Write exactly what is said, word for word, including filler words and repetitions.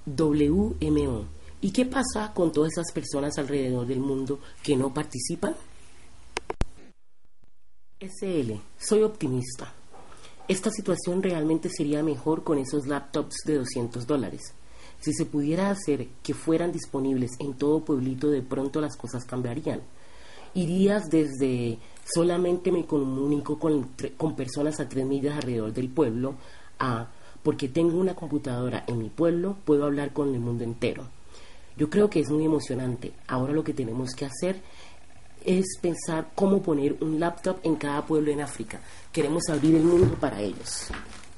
W M O. ¿Y qué pasa con todas esas personas alrededor del mundo que no participan? S L. Soy optimista. Esta situación realmente sería mejor con esos laptops de doscientos dólares. Si se pudiera hacer que fueran disponibles en todo pueblito, de pronto las cosas cambiarían. Irías desde solamente me comunico con, con personas a tres millas alrededor del pueblo a porque tengo una computadora en mi pueblo, puedo hablar con el mundo entero. Yo creo que es muy emocionante. Ahora lo que tenemos que hacer es pensar cómo poner un laptop en cada pueblo en África. Queremos abrir el mundo para ellos.